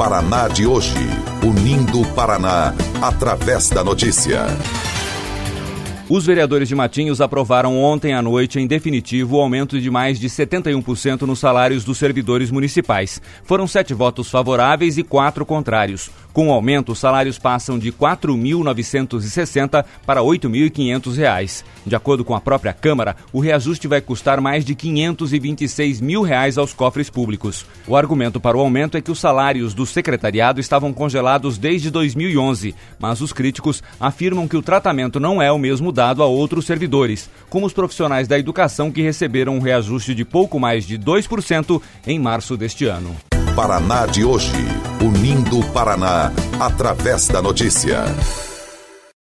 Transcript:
Paraná de hoje, unindo o Paraná através da notícia. Os vereadores de Matinhos aprovaram ontem à noite, em definitivo, o aumento de mais de 71% nos salários dos servidores municipais. Foram 7 votos favoráveis e 4 contrários. Com o aumento, os salários passam de R$ 4.960 para R$ 8.500. De acordo com a própria Câmara, o reajuste vai custar mais de R$ 526 mil aos cofres públicos. O argumento para o aumento é que os salários do secretariado estavam congelados desde 2011, mas os críticos afirmam que o tratamento não é o mesmo dado a outros servidores, como os profissionais da educação que receberam um reajuste de pouco mais de 2% em março deste ano. Paraná de hoje, unindo o Paraná através da notícia.